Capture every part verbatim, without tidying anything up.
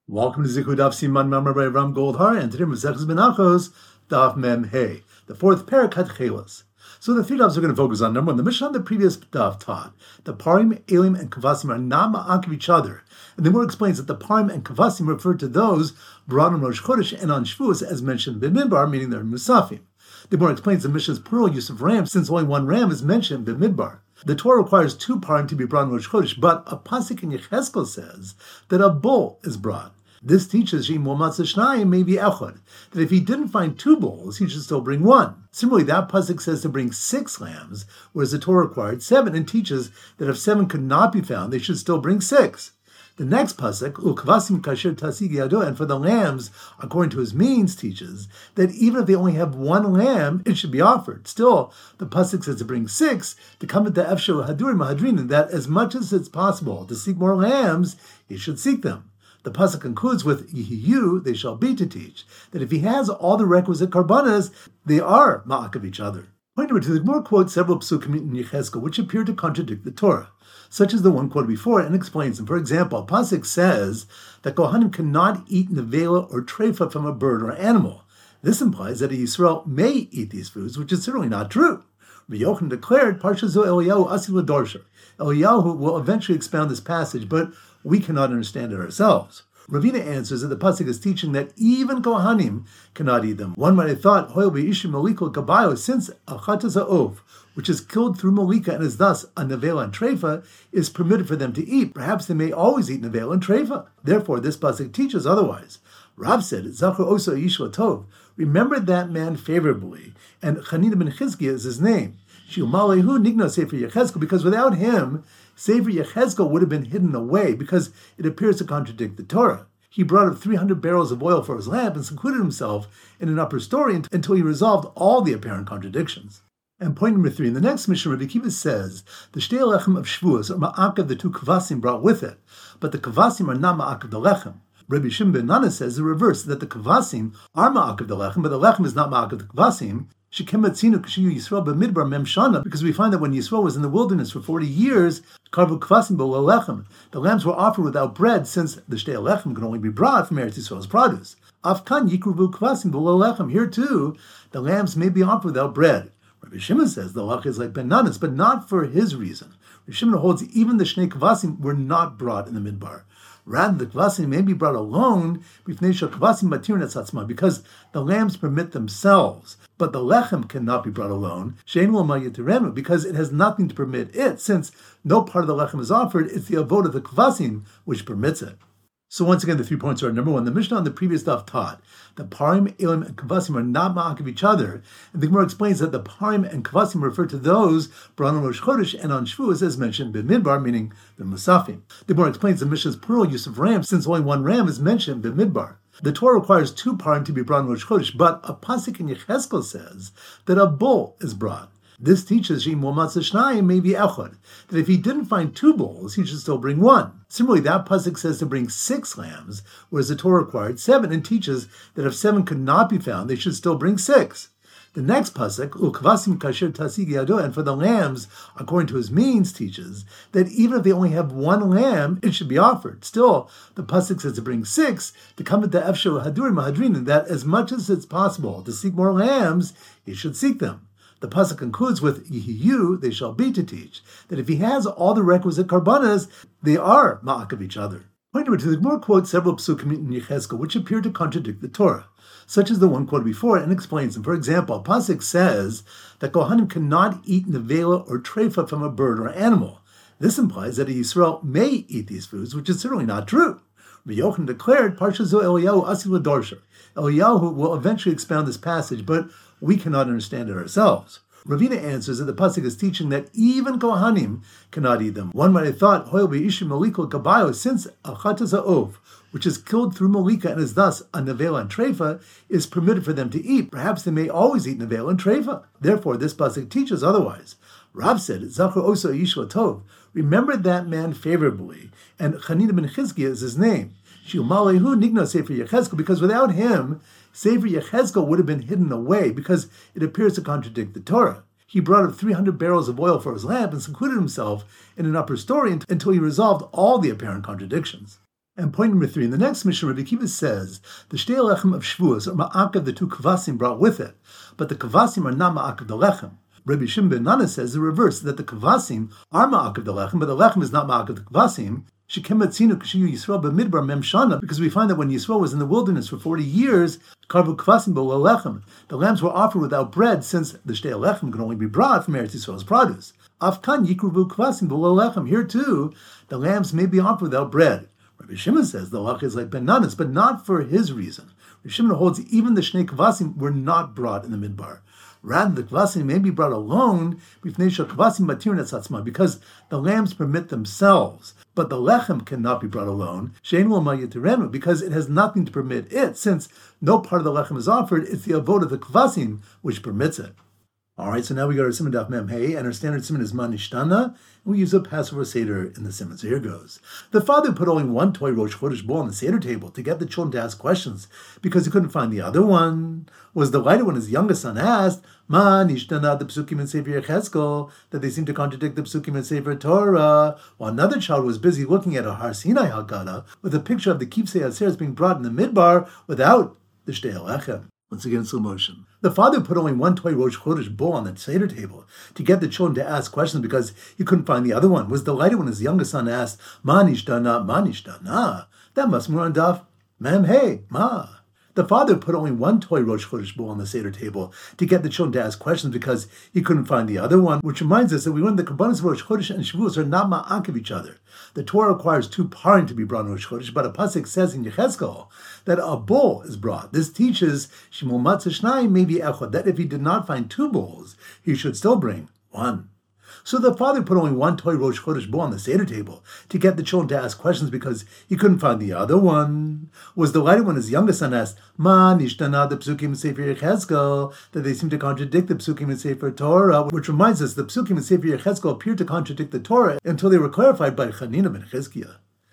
Welcome to Zikud Daf Siman Mamar by Ram Goldhar, and today Masechus Menachos Daf Mem Hey, the fourth parak Chelas. So the three dafs are going to focus on number one. The Mishnah on the previous daf taught the Parim, Elim, and Kavasim are not ma'ak of each other, and the more explains that the Parim and Kavasim refer to those brought on Rosh Chodesh and on Shavuos, as mentioned in Bimidbar, meaning they're Musafim. The more explains the Mishnah's plural use of rams, since only one ram is mentioned in Bimidbar. The Torah requires two Parim to be brought on Rosh Chodesh, but a pasuk in Yecheskel says that a bull is brought. This teaches maybe echad, that if he didn't find two bulls, he should still bring one. Similarly, that pasuk says to bring six lambs, whereas the Torah required seven, and teaches that if seven could not be found, they should still bring six. The next pasuk, ukvasim kasher tasig yado, and for the lambs, according to his means, teaches that even if they only have one lamb, it should be offered. Still, the pasuk says to bring six, to come at the efsho hadurim mahadrin, that as much as it's possible to seek more lambs, he should seek them. The pasuk concludes with Yihiyu, they shall be, to teach that if he has all the requisite karbanas, they are ma'ak of each other. Point number two, the Gemara quotes several psukim in Yecheskel which appear to contradict the Torah, such as the one quoted before, and explains them. For example, pasuk says that Kohanim cannot eat nevela or treifa from a bird or animal. This implies that a Yisrael may eat these foods, which is certainly not true. Rabbi Yochanan declared, Parsha Zo Eliyahu Asi L'Dorsher. Eliyahu will eventually expound this passage, but we cannot understand it ourselves. Ravina answers that the pasuk is teaching that even Kohanim cannot eat them. One might have thought, Hoyel Be'ishim Maliko Kabayo, since a chatas ha'ov, which is killed through Malika and is thus a nevela and treifa, is permitted for them to eat. Perhaps they may always eat nevela and treifa. Therefore, this pasuk teaches otherwise. Rav said, Zachar Oso Yishua Tov, remember that man favorably, and Chanina ben Chizkiah is his name. Shiumalehu Nigna Sefer Yechezkel, because without him, Sefer Yechezkel would have been hidden away, because it appears to contradict the Torah. He brought up three hundred barrels of oil for his lamp and secluded himself in an upper story until he resolved all the apparent contradictions. And point number three, in the next Mishnah, Rabbi Akiva says, the Shtei Lechem of Shavuos are ma'ak of the two kavasim brought with it, but the kavasim are not ma'ak of the lechem. Rabbi Shimon ben Nana says the reverse, that the kavasim are ma'ak of the lechem, but the lechem is not ma'ak of the kavasim. Because we find that when Yisrael was in the wilderness for forty years, the lambs were offered without bread, since the shtei lechem can only be brought from Eretz Yisrael's produce. Here too, the lambs may be offered without bread. Rabbi Shimon says the halach is like Ben Nanas, but not for his reason. Rabbi Shimon holds even the shnei kvasim were not brought in the midbar. Rather, the kvasim may be brought alone because the lambs permit themselves, but the lechem cannot be brought alone because it has nothing to permit it, since no part of the lechem is offered. It's the avod of the kvasim which permits it. So once again, the three points are: number one, the Mishnah on the previous daf taught the Parim, Elim, and Kavasim are not ma'ak of each other, and the Gemara explains that the Parim and Kavasim refer to those brought on Rosh Chodesh and on Shavuos, as mentioned in Bimidbar, meaning the Musafim. The Gemara explains the Mishnah's plural use of rams, since only one ram is mentioned in Bimidbar. The Torah requires two Parim to be brought on Rosh Chodesh, but a pasuk in Yecheskel says that a bull is brought. This teaches maybe echad, that if he didn't find two bulls, he should still bring one. Similarly, that pasuk says to bring six lambs, whereas the Torah required seven, and teaches that if seven could not be found, they should still bring six. The next pasuk, ukvasim kasher tasig yado, and for the lambs, according to his means, teaches that even if they only have one lamb, it should be offered. Still, the pasuk says to bring six, to come at the efsho hadurim mahadrin, that as much as it's possible to seek more lambs, he should seek them. The pasuk concludes with Yihiyu, they shall be, to teach that if he has all the requisite karbanas, they are ma'ak of each other. Point number two, the Gemara quotes several psukim in Yecheskel which appear to contradict the Torah, such as the one quoted before, and explains them. For example, pasuk says that Kohanim cannot eat nevela or treifa from a bird or animal. This implies that a Yisrael may eat these foods, which is certainly not true. Rabbi Yochanan declared, Parsha Zo Eliyahu Asi L'Dorsher. Eliyahu will eventually expound this passage, but we cannot understand it ourselves. Ravina answers that the pasuk is teaching that even Kohanim cannot eat them. One might have thought, Hoyel Be'ishim Maliko Kabayo, since a chatas ha'ov, which is killed through Malika and is thus a nevela and treifa, is permitted for them to eat. Perhaps they may always eat nevela and treifa. Therefore, this pasuk teaches otherwise. Rav said, Zachar Oso Yishua Tov, remember that man favorably, and Chanina ben Chizkiah is his name. Shiumalehu Nigna Sefer Yechezkel, because without him, Sefer Yechezkel would have been hidden away, because it appears to contradict the Torah. He brought up three hundred barrels of oil for his lamp and secluded himself in an upper story until he resolved all the apparent contradictions. And point number three, in the next Mishnah, Rabbi Akiva says, the Shtei Lechem of Shavuos are ma'akav the two kvasim brought with it, but the kvasim are not ma'akav the lechem. Rabbi Shimon ben Nana says the reverse, that the kvasim are ma'akav the lechem, but the lechem is not ma'akav the kvasim. Shekematzinu kashiyu Yisrael b'midbar mem shana, because we find that when Yisrael was in the wilderness for forty years, karvu kvasim b'lo lechem, the lambs were offered without bread, since the Shtei Lechem could only be brought from Eretz Yisrael's produce. Afkan yikruvu kvasim b'lo lechem. Here too, the lambs may be offered without bread. Rabbi Shimon says the halacha is like Ben Nanas, but not for his reason. Rabbi Shimon holds even the Shnei Kvasim were not brought in the midbar. Rather, the Kvasim may be brought alone because the lambs permit themselves, but the Lechem cannot be brought alone because it has nothing to permit it, since no part of the Lechem is offered. It's the avod of the Kvasim which permits it. All right, so now we go to Siman Daf Mem Hey, and our standard Siman is Man Nishtana, and we use a Passover Seder in the Siman. So here goes. The father put only one toy Rosh Chodesh bowl on the Seder table to get the children to ask questions, because he couldn't find the other one. Was delighted when his youngest son asked, Man Nishtana, the Psukim in Sefer Yechezkel, that they seem to contradict the Psukim in Sefer Torah, while another child was busy looking at a Har Sinai Haggadah with a picture of the Kipsei Aseres being brought in the Midbar without the Shtei Lechem. Once again, slow motion. The father put only one toy Rosh Chodesh bowl on the Seder table to get the children to ask questions because he couldn't find the other one. Was delighted when his youngest son asked, Ma nishtana, ma nishtana. That must be on Daf Mem Hey, ma. The father put only one toy Rosh Chodesh bowl on the Seder table to get the children to ask questions because he couldn't find the other one, which reminds us that we learned the Kabbalas of Rosh Chodesh and Shavuos are not ma'akav each other. The Torah requires two parim to be brought in Rosh Chodesh, but a pasuk says in Yechezkel that a bowl is brought. This teaches Shimul Matzah Shnai maybe echad, that if he did not find two bowls, he should still bring one. So the father put only one toy Rosh Chodesh bowl on the Seder table to get the children to ask questions because he couldn't find the other one. Was delighted when his youngest son asked, Ma nishtana the Psukim in Sefer Yechezkel, that they seem to contradict the Psukim in Sefer Torah, which reminds us the Psukim in Sefer Yechezkel appeared to contradict the Torah until they were clarified by Chanina ben Chizkiah.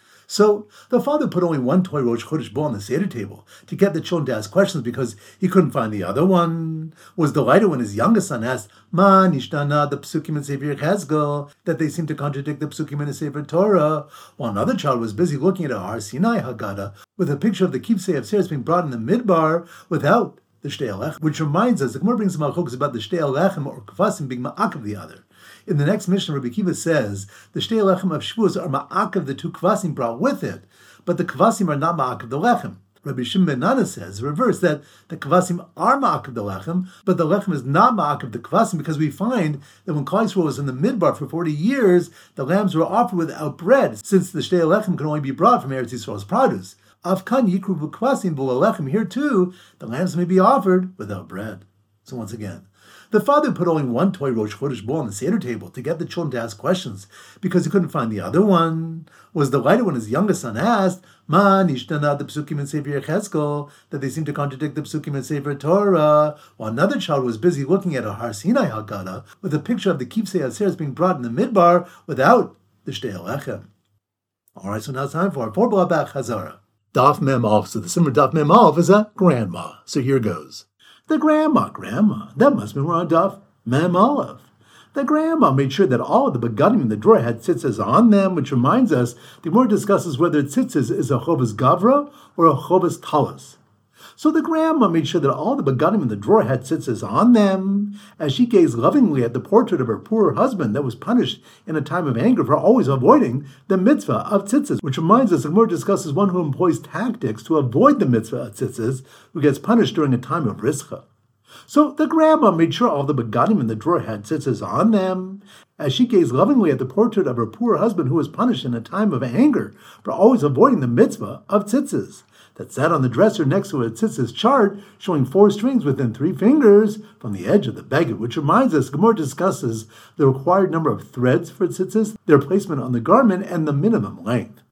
So the father put only one toy Rosh Chodesh bowl on the Seder table to get the children to ask questions because he couldn't find the other one. Was delighted when his youngest son asked, Ma nishtana the Psukim in Sefer Yechezkel, that they seem to contradict the Psukim in the Sefer Torah, while another child was busy looking at a Har Sinai Haggadah with a picture of the Kipsei Aseres being brought in the Midbar without the Shtei Lechem, which reminds us, the Gemara brings some halachos about the Shtei Lechem or Kvasim being ma'akav the other. In the next Mishnah, Rabbi Akiva says the Shtei Lechem of Shavuos are ma'akav the two kvasim brought with it, but the kvasim are not ma'akav the lechem. Rabbi Shimon ben Nana says the reverse, that the kvasim are ma'akav the lechem, but the lechem is not ma'akav the kvasim, because we find that when Klal Yisrael was in the Midbar for forty years, the lambs were offered without bread, since the Shtei Lechem could only be brought from Eretz Yisrael's produce. Afkan yikru b'kvasim b'lo lechem. Here too, the lambs may be offered without bread. So once again, the father put only one toy Rosh Chodesh bowl on the Seder table to get the children to ask questions because he couldn't find the other one. Was delighted when his youngest son asked, Ma nishtana the Psukim in Sefer Yechezkel, that they seem to contradict the Psukim in Sefer Torah, while another child was busy looking at a Har Sinai Haggadah with a picture of the Kipsei Aseres being brought in the Midbar without the Shtei Lechem. All right, so now it's time for our four blah back Chazara. Daf Mem Aleph. So the Simmer Daf Mem Aleph is a grandma. So here goes. The grandma, grandma, that must be on Daf Mem Aleph. The grandma made sure that all of the begadim in the drawer had tzitzis on them, which reminds us, the Gemara discusses whether tzitzis is a chovas gavra or a chovas talis. So the grandma made sure that all the begadim in the drawer had tzitzis on them, as she gazed lovingly at the portrait of her poor husband that was punished in a time of anger for always avoiding the mitzvah of tzitzis, which reminds us, the Gemara discusses one who employs tactics to avoid the mitzvah of tzitzis, who gets punished during a time of rischa. So the grandma made sure all the begadim in the drawer had tzitzis on them, as she gazed lovingly at the portrait of her poor husband who was punished in a time of anger for always avoiding the mitzvah of tzitzis, that sat on the dresser next to a tzitzis chart showing four strings within three fingers from the edge of the beged, which reminds us, Gemara discusses the required number of threads for tzitzis, their placement on the garment, and the minimum length.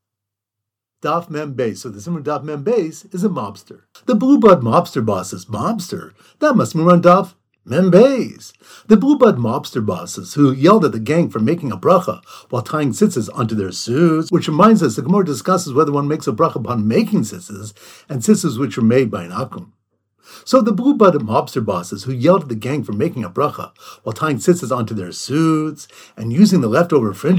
Daf Mem Beis. So the Simmer Daf Mem Beis is a mobster. The blue blood mobster bosses, mobster. That must be on Daf Mem Beis. The blue blood mobster bosses who yelled at the gang for making a bracha while tying tzitzis onto their suits, which reminds us the Gemara discusses whether one makes a bracha upon making tzitzis and tzitzis which are made by an akum. So the blue blood mobster bosses who yelled at the gang for making a bracha while tying tzitzis onto their suits and using the leftover fringes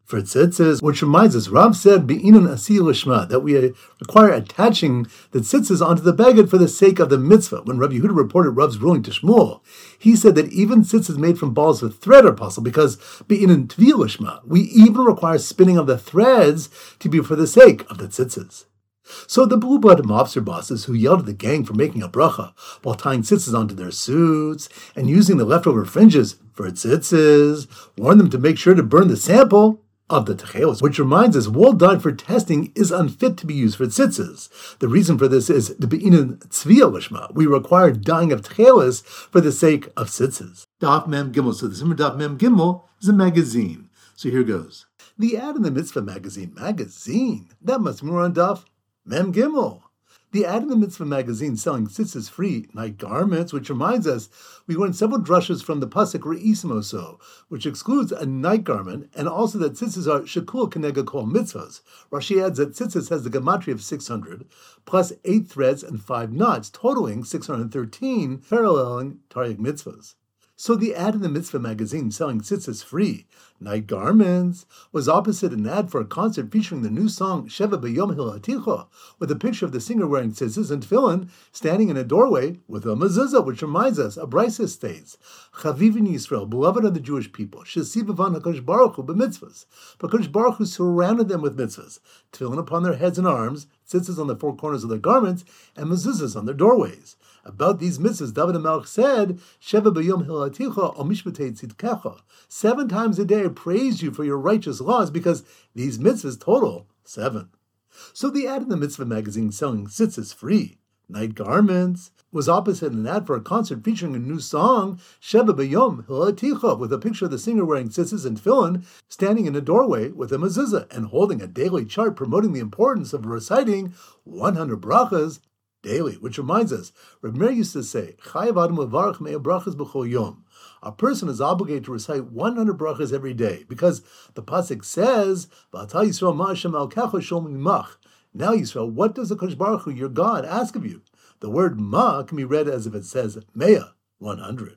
for tzitzis, which reminds us, Rav said, Be'inan Asi Lishma, that we require attaching the tzitzis onto the beged for the sake of the mitzvah. When Rabbi Yehuda reported Rav's ruling to Shmuel, he said that even tzitzis made from balls with thread are possible, because Be'inan Tvi Lishma, we even require spinning of the threads to be for the sake of the tzitzis. So the blue-blooded mobster bosses who yelled at the gang for making a bracha while tying tzitzis onto their suits and using the leftover fringes for tzitzis warned them to make sure to burn the sample of the techelos, which reminds us wool dyed for testing is unfit to be used for tzitzis. The reason for this is the be'inan tzviya lishma. We require dyeing of techelos for the sake of tzitzis. Daf Mem Gimel. So the Simmer Daf Mem Gimel is a magazine. So here goes. The ad in the Mitzvah magazine. Magazine? That must be more on Daf Mem Gimel. The ad in the Mitzvah magazine selling tzitzis free night garments, which reminds us we learned several drushes from the pasuk Re'isimoso, which excludes a night garment, and also that tzitzis are shekul kenega kol mitzvahs. Rashi adds that tzitzis has the gematria of six hundred, plus eight threads and five knots, totaling six hundred thirteen, paralleling Taryag mitzvahs. So the ad in the Mitzvah magazine selling tzitzis free night garments was opposite an ad for a concert featuring the new song Sheva B'Yom Hilaticha, with a picture of the singer wearing tzitzis and tefillin standing in a doorway with a mezuzah, which reminds us, a brisa states, Chaviv in Yisrael, beloved of the Jewish people, Shesivavan HaKadosh Baruch Hu b'mitzvahs. HaKadosh Baruch Hu surrounded them with mitzvahs, tefillin upon their heads and arms, tzitzis on the four corners of their garments, and mezuzahs on their doorways. About these mitzvahs, David HaMelech said, Sheva b'yom hilaticha o mishpatei tzidkecha. Seven times a day I praise you for your righteous laws, because these mitzvahs total seven. So the ad in the Mitzvah magazine selling tzitzis free night garments was opposite an ad for a concert featuring a new song, Sheva b'yom hilaticha, with a picture of the singer wearing tzitzis and tefillin, standing in a doorway with a mezuzah and holding a daily chart promoting the importance of reciting one hundred brachas daily, which reminds us, Reb Meir used to say, Chayav Adam levarach mea brachas b'chol yom. A person is obligated to recite one hundred brachas every day, because the pasuk says, V'ata Yisrael ma Hashem alkecha shol mimach. Now Yisrael, what does the Kadosh Baruch Hu, your God, ask of you? The word ma can be read as if it says mea, one hundred.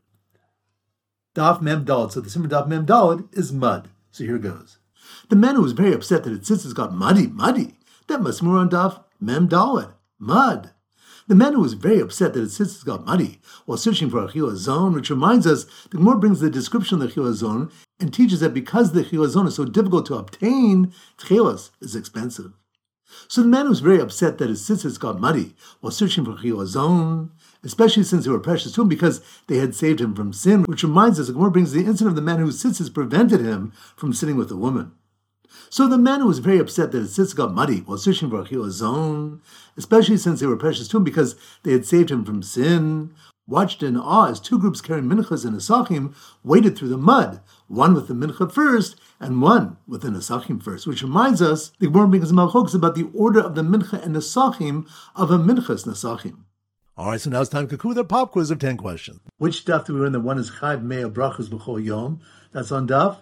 Daf Mem Daled. So the Simmer Daf Mem Daled is mud. So here goes. The man who was very upset that his tzitzis got muddy, muddy. That must be more on Daf Mem Daled. Mud. The man who was very upset that his tzitzis got muddy while searching for a chilazon, which reminds us, the Gemara brings the description of the chilazon and teaches that because the chilazon is so difficult to obtain, tchelas is expensive. So the man who was very upset that his tzitzis got muddy while searching for chilazon, especially since they were precious to him because they had saved him from sin, which reminds us, the Gemara brings the incident of the man whose tzitzis prevented him from sitting with a woman. So the man who was very upset that his tzitzis got muddy while searching for a chilazon, especially since they were precious to him because they had saved him from sin, watched in awe as two groups carrying minchas and nesachim waded through the mud, one with the mincha first and one with the nesachim first, which reminds us, the Gemara brings malchokes about the order of the mincha and nesachim of a minchas nesachim. All right, so now it's time to conclude the pop quiz of ten questions. Which daf do we learn that one is chayv mea brachas b'chol yom? That's on daf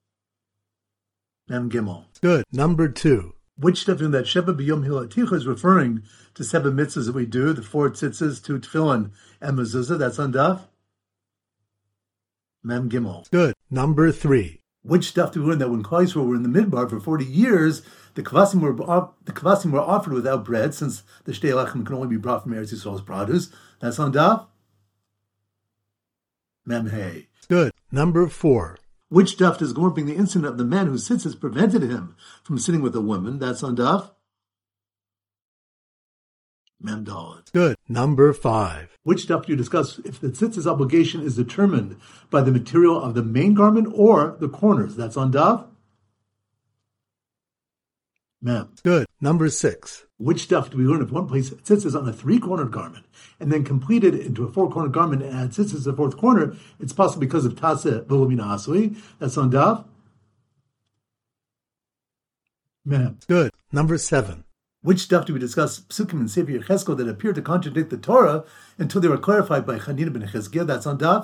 Mem Gimel. Good. Number two. Which stuff in that Sheva b'yom hilaticha is referring to seven mitzvahs that we do, the four tzitzis, two tefillin, and mezuzah? That's on daf Mem Gimel. Good. Number three. Which stuff do we learn that when Klal Yisrael were in the Midbar for forty years, the kvasim were the kvasim were offered without bread, since the shtei lechem can only be brought from Eretz Yisrael's produce? That's on daf Mem Hey. Good. Number four. Which daf does Gemara bring the incident of the man whose tzitzis prevented him from sitting with a woman? That's on daf Mem Daled. Good. Number five. Which daf do you discuss if the tzitzis obligation is determined by the material of the main garment or the corners? That's on daf Mem. Good. Number six. Which daf do we learn if one places tzitzis on a three-cornered garment and then complete it into a four-cornered garment and add tzitzis to the fourth corner, it's possible because of taseh v'lomina asui? That's on daf Mem. Good. Number seven. Which daf do we discuss psukim and Sefer Yechezkel that appear to contradict the Torah until they were clarified by Chanina ben Chizkiah? That's on daf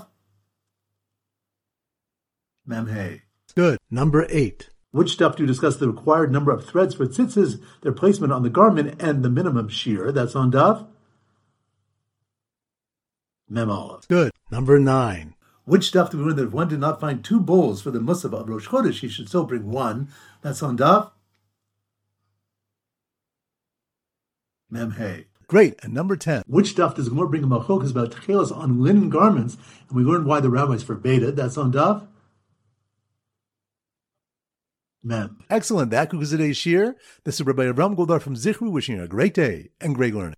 Mem Hey. Good. Number eight. Which daf do you discuss the required number of threads for tzitzis, their placement on the garment, and the minimum shear? That's on daf Mem Aleph. Good. Number nine. Which daf do we learn that if one did not find two bowls for the Musaf of Rosh Chodesh, he should still bring one? That's on daf Mem Hey. Great. And number ten. Which daf does Gemara bring a machlokas about tchelas on linen garments? And we learned why the rabbis forbade it. That's on daf Mem. Excellent. That concludes today's shir. This is Rabbi Avram Goldar from Zichru wishing you a great day and great learning.